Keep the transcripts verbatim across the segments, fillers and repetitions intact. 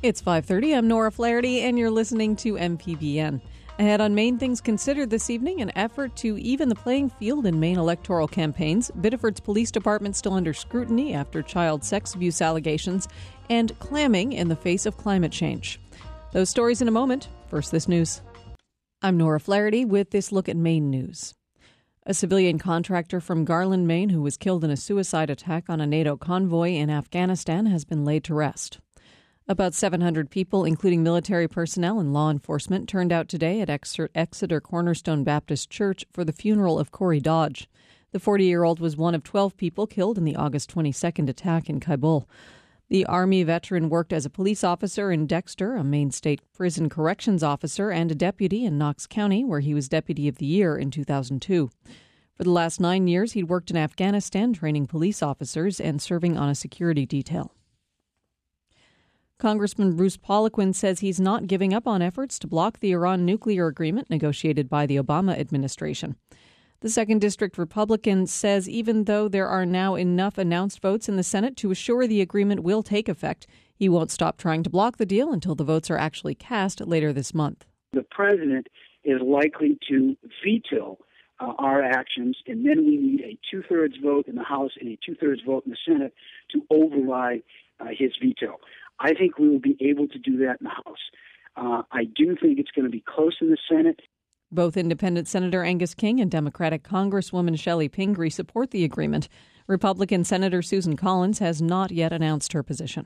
It's five thirty. I'm Nora Flaherty, and you're listening to M P B N. Ahead on Maine Things Considered this evening, an effort to even the playing field in Maine electoral campaigns, Biddeford's police department still under scrutiny after child sex abuse allegations, and clamming in the face of climate change. Those stories in a moment. First, this news. I'm Nora Flaherty with this look at Maine news. A civilian contractor from Garland, Maine, who was killed in a suicide attack on a NATO convoy in Afghanistan, has been laid to rest. About seven hundred people, including military personnel and law enforcement, turned out today at Exeter Cornerstone Baptist Church for the funeral of Corey Dodge. The forty-year-old was one of twelve people killed in the August twenty-second attack in Kabul. The Army veteran worked as a police officer in Dexter, a Maine State Prison Corrections officer, and a deputy in Knox County, where he was Deputy of the Year in two thousand two. For the last nine years, he'd worked in Afghanistan training police officers and serving on a security detail. Congressman Bruce Poliquin says he's not giving up on efforts to block the Iran nuclear agreement negotiated by the Obama administration. The second District Republican says even though there are now enough announced votes in the Senate to assure the agreement will take effect, he won't stop trying to block the deal until the votes are actually cast later this month. The president is likely to veto uh, our actions, and then we need a two-thirds vote in the House and a two-thirds vote in the Senate to override uh, his veto. I think we will be able to do that in the House. Uh, I do think it's going to be close in the Senate. Both Independent Senator Angus King and Democratic Congresswoman Shelley Pingree support the agreement. Republican Senator Susan Collins has not yet announced her position.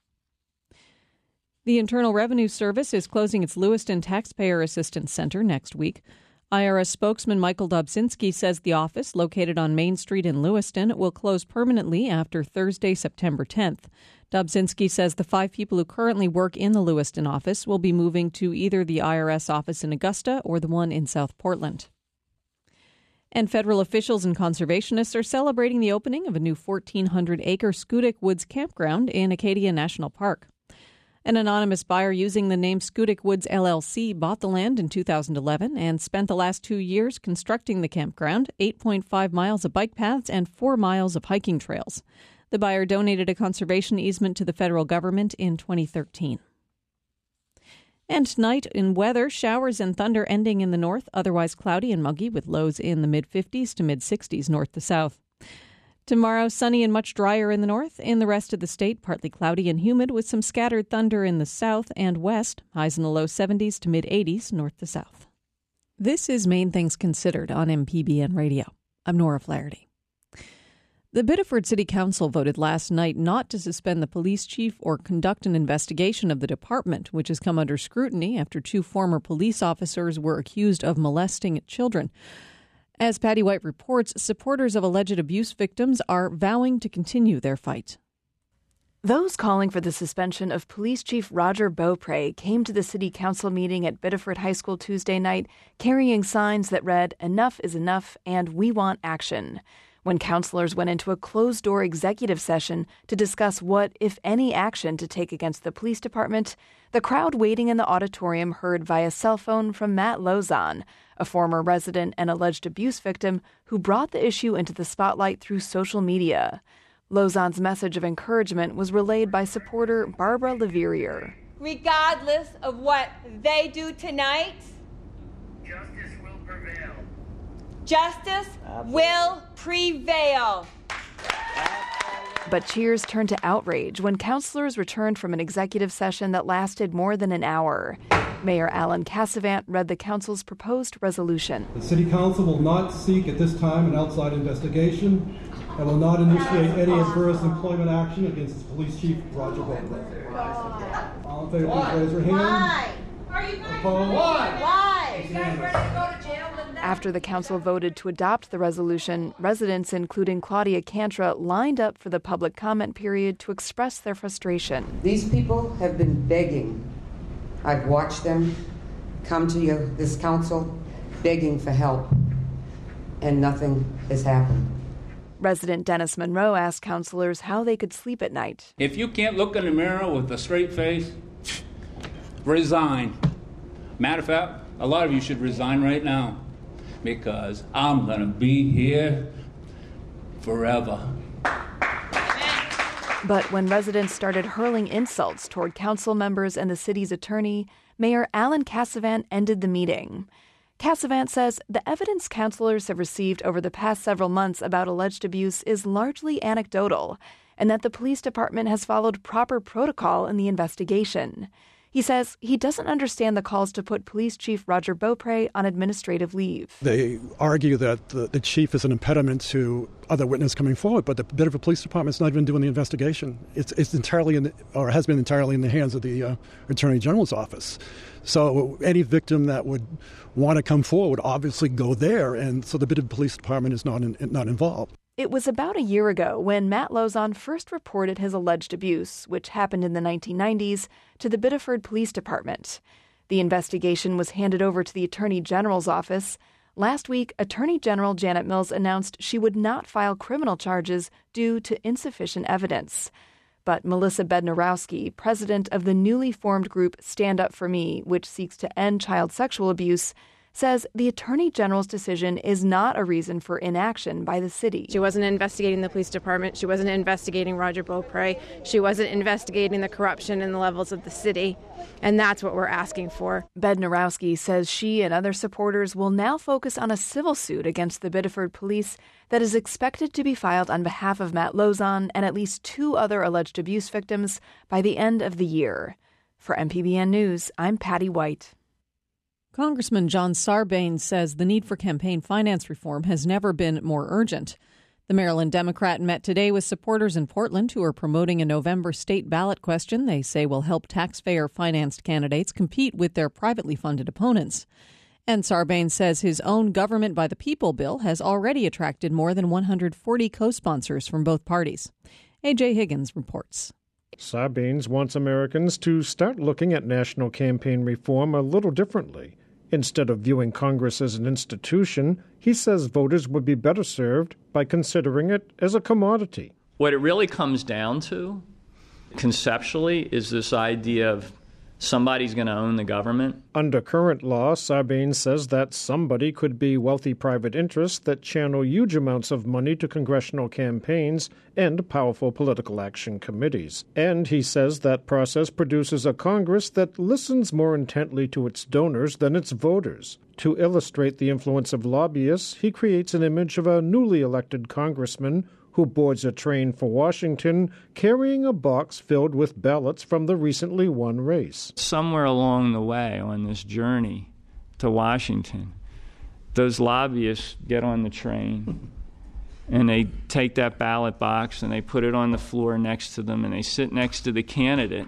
The Internal Revenue Service is closing its Lewiston Taxpayer Assistance Center next week. I R S spokesman Michael Dobzinski says the office, located on Main Street in Lewiston, will close permanently after Thursday, September tenth. Dobzinski says the five people who currently work in the Lewiston office will be moving to either the I R S office in Augusta or the one in South Portland. And federal officials and conservationists are celebrating the opening of a new fourteen hundred acre Schoodic Woods campground in Acadia National Park. An anonymous buyer using the name Schoodic Woods L L C bought the land in two thousand eleven and spent the last two years constructing the campground, eight point five miles of bike paths and four miles of hiking trails. The buyer donated a conservation easement to the federal government in twenty thirteen. And tonight in weather, showers and thunder ending in the north, otherwise cloudy and muggy with lows in the mid-fifties to mid-sixties north to south. Tomorrow, sunny and much drier in the north. In the rest of the state, partly cloudy and humid with some scattered thunder in the south and west. Highs in the low seventies to mid-eighties north to south. This is Maine Things Considered on M P B N Radio. I'm Nora Flaherty. The Biddeford City Council voted last night not to suspend the police chief or conduct an investigation of the department, which has come under scrutiny after two former police officers were accused of molesting children. As Patty White reports, supporters of alleged abuse victims are vowing to continue their fight. Those calling for the suspension of Police Chief Roger Beaupre came to the City Council meeting at Biddeford High School Tuesday night carrying signs that read, "Enough is enough and we want action," when councilors went into a closed-door executive session to discuss what, if any, action to take against the police department. The crowd waiting in the auditorium heard via cell phone from Matt Lozon, a former resident and alleged abuse victim who brought the issue into the spotlight through social media. Lozon's message of encouragement was relayed by supporter Barbara Leverrier. Regardless of what they do tonight, justice will prevail. Justice Absolutely. will prevail. But cheers turned to outrage when councilors returned from an executive session that lasted more than an hour. Mayor Alan Cassavant read the council's proposed resolution. The City Council will not seek at this time an outside investigation and will not initiate any adverse employment action against the police chief, Roger Beaupre. All in favor, please raise your hand. Why? Are you guys Opposed? Why? Why? You guys ready to go to jail? After the council voted to adopt the resolution, residents, including Claudia Cantra, lined up for the public comment period to express their frustration. These people have been begging. I've watched them come to you, this council begging for help, and nothing has happened. Resident Dennis Monroe asked councilors how they could sleep at night. If you can't look in the mirror with a straight face, resign. Matter of fact, a lot of you should resign right now, because I'm going to be here forever. But when residents started hurling insults toward council members and the city's attorney, Mayor Alan Cassavant ended the meeting. Cassavant says the evidence councilors have received over the past several months about alleged abuse is largely anecdotal, and that the police department has followed proper protocol in the investigation. He says he doesn't understand the calls to put Police Chief Roger Beaupre on administrative leave. They argue that the, the chief is an impediment to other witnesses coming forward, but the Biddeford Police Department's not even doing the investigation. It's, it's entirely, in the, or has been entirely in the hands of the uh, Attorney General's office. So any victim that would want to come forward would obviously go there, and so the Biddeford Police Department is not in, not involved. It was about a year ago when Matt Lozon first reported his alleged abuse, which happened in the nineteen nineties, to the Biddeford Police Department. The investigation was handed over to the Attorney General's office. Last week, Attorney General Janet Mills announced she would not file criminal charges due to insufficient evidence. But Melissa Bednarowski, president of the newly formed group Stand Up For Me, which seeks to end child sexual abuse, says the Attorney General's decision is not a reason for inaction by the city. She wasn't investigating the police department. She wasn't investigating Roger Beaupre. She wasn't investigating the corruption in the levels of the city. And that's what we're asking for. Bednarowski says she and other supporters will now focus on a civil suit against the Biddeford police that is expected to be filed on behalf of Matt Lozon and at least two other alleged abuse victims by the end of the year. For M P B N News, I'm Patty White. Congressman John Sarbanes says the need for campaign finance reform has never been more urgent. The Maryland Democrat met today with supporters in Portland who are promoting a November state ballot question they say will help taxpayer-financed candidates compete with their privately funded opponents. And Sarbanes says his own Government by the People bill has already attracted more than one hundred forty co-sponsors from both parties. A J. Higgins reports. Sarbanes wants Americans to start looking at national campaign reform a little differently. Instead of viewing Congress as an institution, he says voters would be better served by considering it as a commodity. What it really comes down to, conceptually, is this idea of somebody's going to own the government. Under current law, Sarbanes says that somebody could be wealthy private interests that channel huge amounts of money to congressional campaigns and powerful political action committees. And he says that process produces a Congress that listens more intently to its donors than its voters. To illustrate the influence of lobbyists, he creates an image of a newly elected congressman who boards a train for Washington carrying a box filled with ballots from the recently won race. Somewhere along the way on this journey to Washington, those lobbyists get on the train and they take that ballot box and they put it on the floor next to them and they sit next to the candidate,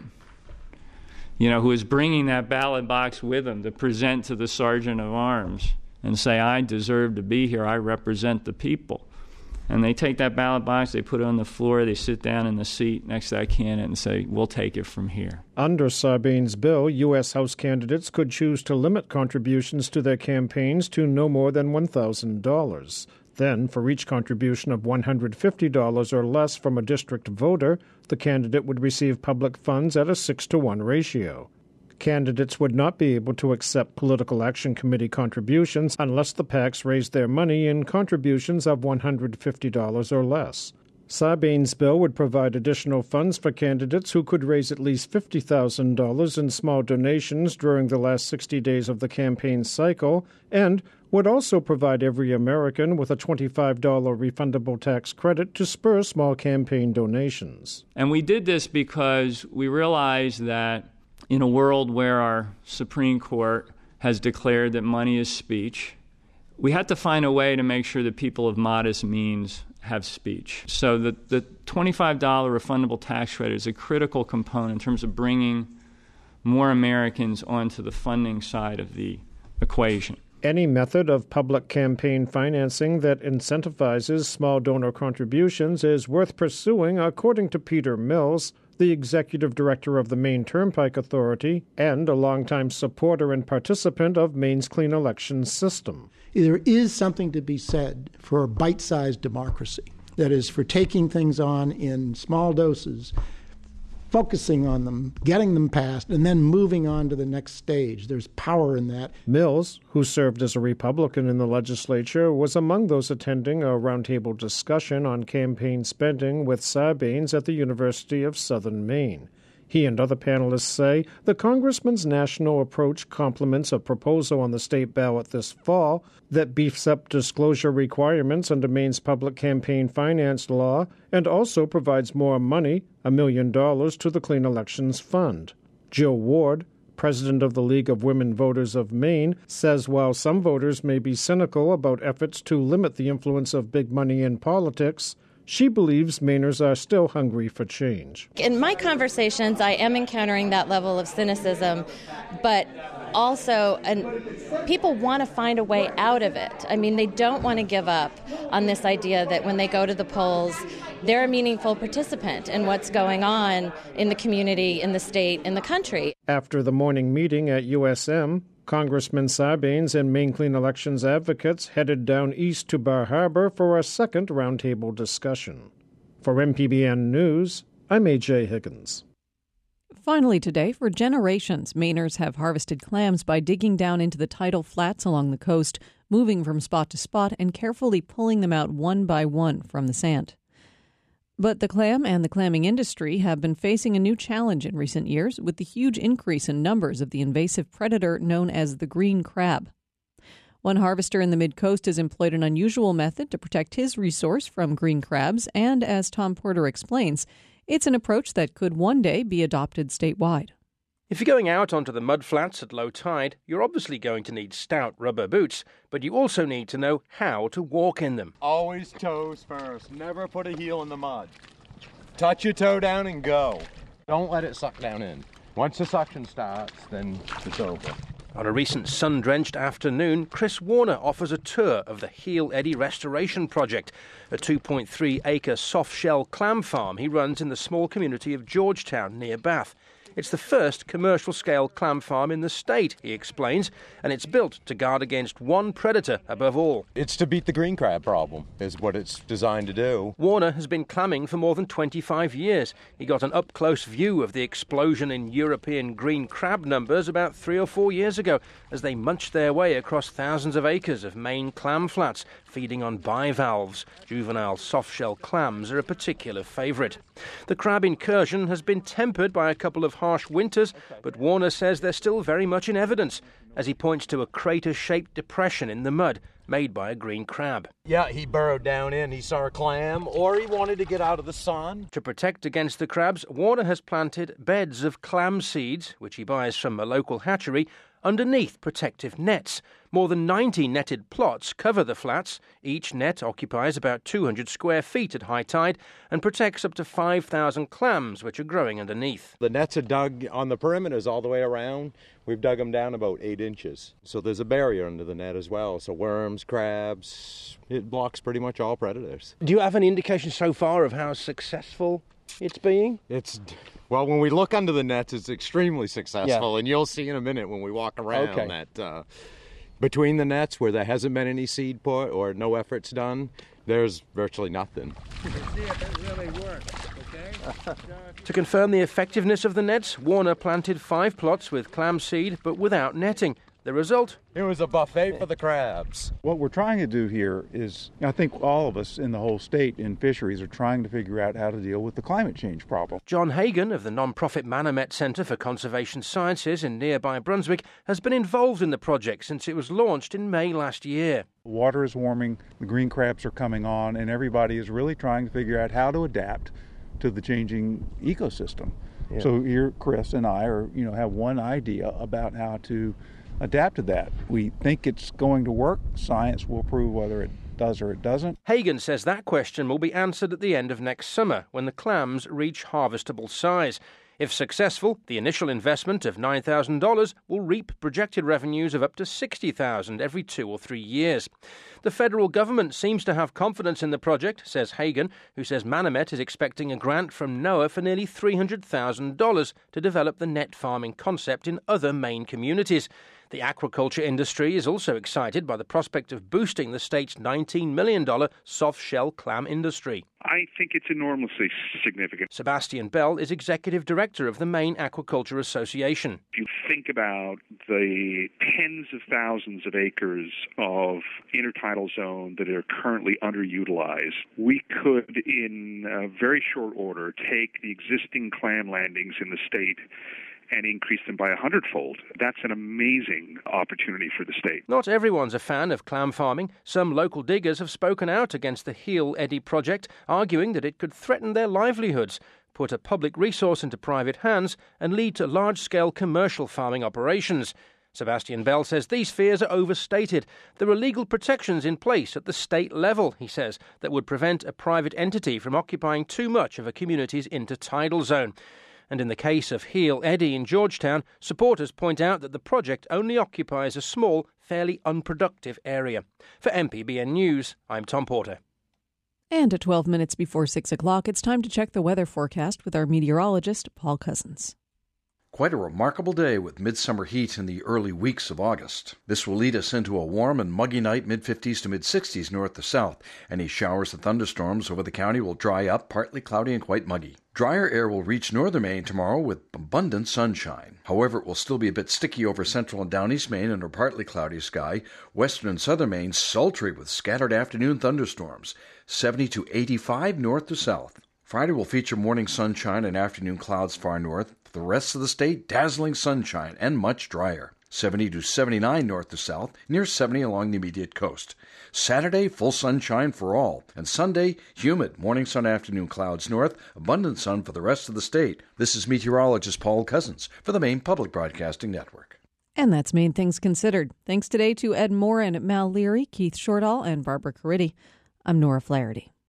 you know, who is bringing that ballot box with them to present to the sergeant of arms and say, I deserve to be here, I represent the people. And they take that ballot box, they put it on the floor, they sit down in the seat next to that candidate and say, we'll take it from here. Under Sarbanes' bill, U S House candidates could choose to limit contributions to their campaigns to no more than one thousand dollars. Then, for each contribution of one hundred fifty dollars or less from a district voter, the candidate would receive public funds at a six to one ratio. Candidates would not be able to accept political action committee contributions unless the PACs raised their money in contributions of one hundred fifty dollars or less. Sarbanes' bill would provide additional funds for candidates who could raise at least fifty thousand dollars in small donations during the last sixty days of the campaign cycle, and would also provide every American with a twenty-five dollars refundable tax credit to spur small campaign donations. And we did this because we realized that in a world where our Supreme Court has declared that money is speech, we had to find a way to make sure that people of modest means have speech. So the, the twenty-five dollars refundable tax credit is a critical component in terms of bringing more Americans onto the funding side of the equation. Any method of public campaign financing that incentivizes small donor contributions is worth pursuing, according to Peter Mills, the executive director of the Maine Turnpike Authority and a longtime supporter and participant of Maine's clean elections system. There is something to be said for bite-sized democracy. That is, for taking things on in small doses, focusing on them, getting them passed, and then moving on to the next stage. There's power in that. Mills, who served as a Republican in the legislature, was among those attending a roundtable discussion on campaign spending with Sarbanes at the University of Southern Maine. He and other panelists say the congressman's national approach complements a proposal on the state ballot this fall that beefs up disclosure requirements under Maine's public campaign finance law and also provides more money, a million dollars, to the Clean Elections Fund. Jill Ward, president of the League of Women Voters of Maine, says while some voters may be cynical about efforts to limit the influence of big money in politics, she believes Mainers are still hungry for change. In my conversations, I am encountering that level of cynicism, but also and people want to find a way out of it. I mean, they don't want to give up on this idea that when they go to the polls, they're a meaningful participant in what's going on in the community, in the state, in the country. After the morning meeting at U S M, Congressman Sarbanes and Maine Clean Elections advocates headed down east to Bar Harbor for a second roundtable discussion. For M P B N News, I'm A J Higgins. Finally today, for generations, Mainers have harvested clams by digging down into the tidal flats along the coast, moving from spot to spot and carefully pulling them out one by one from the sand. But the clam and the clamming industry have been facing a new challenge in recent years with the huge increase in numbers of the invasive predator known as the green crab. One harvester in the Mid-Coast has employed an unusual method to protect his resource from green crabs, and as Tom Porter explains, it's an approach that could one day be adopted statewide. If you're going out onto the mud flats at low tide, you're obviously going to need stout rubber boots, but you also need to know how to walk in them. Always toes first. Never put a heel in the mud. Touch your toe down and go. Don't let it suck down in. Once the suction starts, then it's over. On a recent sun-drenched afternoon, Chris Warner offers a tour of the Heel Eddy Restoration Project, a two point three acre soft-shell clam farm he runs in the small community of Georgetown near Bath. It's the first commercial-scale clam farm in the state, he explains, and it's built to guard against one predator above all. It's to beat the green crab problem, is what it's designed to do. Warner has been clamming for more than twenty-five years. He got an up-close view of the explosion in European green crab numbers about three or four years ago as they munched their way across thousands of acres of Maine clam flats, feeding on bivalves. Juvenile soft-shell clams are a particular favourite. The crab incursion has been tempered by a couple of harsh winters, but Warner says they're still very much in evidence, as he points to a crater-shaped depression in the mud made by a green crab. Yeah, he burrowed down in, he saw a clam, or he wanted to get out of the sun. To protect against the crabs, Warner has planted beds of clam seeds, which he buys from a local hatchery, underneath protective nets. More than ninety netted plots cover the flats. Each net occupies about two hundred square feet at high tide and protects up to five thousand clams, which are growing underneath. The nets are dug on the perimeters all the way around. We've dug them down about eight inches. So there's a barrier under the net as well. So worms, crabs, it blocks pretty much all predators. Do you have any indication so far of how successful it's being? It's... Well, when we look under the nets, it's extremely successful, yeah. And you'll see in a minute when we walk around okay. that uh, between the nets where there hasn't been any seed put or no efforts done, there's virtually nothing. To see if it really works, okay? To confirm the effectiveness of the nets, Warner planted five plots with clam seed, but without netting. The result? It was a buffet for the crabs. What we're trying to do here is, I think all of us in the whole state in fisheries are trying to figure out how to deal with the climate change problem. John Hagan of the non-profit Manomet Centre for Conservation Sciences in nearby Brunswick has been involved in the project since it was launched in May last year. Water is warming, the green crabs are coming on, and everybody is really trying to figure out how to adapt to the changing ecosystem. Yeah. So here, Chris and I are, you know, have one idea about how to adapt to that. We think it's going to work. Science will prove whether it does or it doesn't. Hagan says that question will be answered at the end of next summer when the clams reach harvestable size. If successful, the initial investment of nine thousand dollars will reap projected revenues of up to sixty thousand dollars every two or three years. The federal government seems to have confidence in the project, says Hagan, who says Manomet is expecting a grant from NOAA for nearly three hundred thousand dollars to develop the net farming concept in other Maine communities. The aquaculture industry is also excited by the prospect of boosting the state's nineteen million dollars soft-shell clam industry. I think it's enormously significant. Sebastian Bell is executive director of the Maine Aquaculture Association. If you think about the tens of thousands of acres of intertidal zone that are currently underutilized, we could, in a very short order, take the existing clam landings in the state and increase them by a hundredfold. That's an amazing opportunity for the state. Not everyone's a fan of clam farming. Some local diggers have spoken out against the Heel Eddy project, arguing that it could threaten their livelihoods, put a public resource into private hands, and lead to large-scale commercial farming operations. Sebastian Bell says these fears are overstated. There are legal protections in place at the state level, he says, that would prevent a private entity from occupying too much of a community's intertidal zone. And in the case of Heel Eddy in Georgetown, supporters point out that the project only occupies a small, fairly unproductive area. For M P B N News, I'm Tom Porter. And at twelve minutes before six o'clock, it's time to check the weather forecast with our meteorologist, Paul Cousins. Quite a remarkable day with midsummer heat in the early weeks of August. This will lead us into a warm and muggy night, mid-fifties to mid-sixties north to south. Any showers and thunderstorms over the county will dry up, partly cloudy and quite muggy. Drier air will reach northern Maine tomorrow with abundant sunshine. However, it will still be a bit sticky over central and down east Maine under partly cloudy sky. Western and southern Maine sultry with scattered afternoon thunderstorms. seventy to eighty-five north to south. Friday will feature morning sunshine and afternoon clouds far north. For the rest of the state, dazzling sunshine and much drier. seventy to seventy-nine north to south, near seventy along the immediate coast. Saturday, full sunshine for all. And Sunday, humid, morning sun, afternoon clouds north, abundant sun for the rest of the state. This is meteorologist Paul Cousins for the Maine Public Broadcasting Network. And that's Maine Things Considered. Thanks today to Ed Moore and Mal Leary, Keith Shortall, and Barbara Caridi. I'm Nora Flaherty.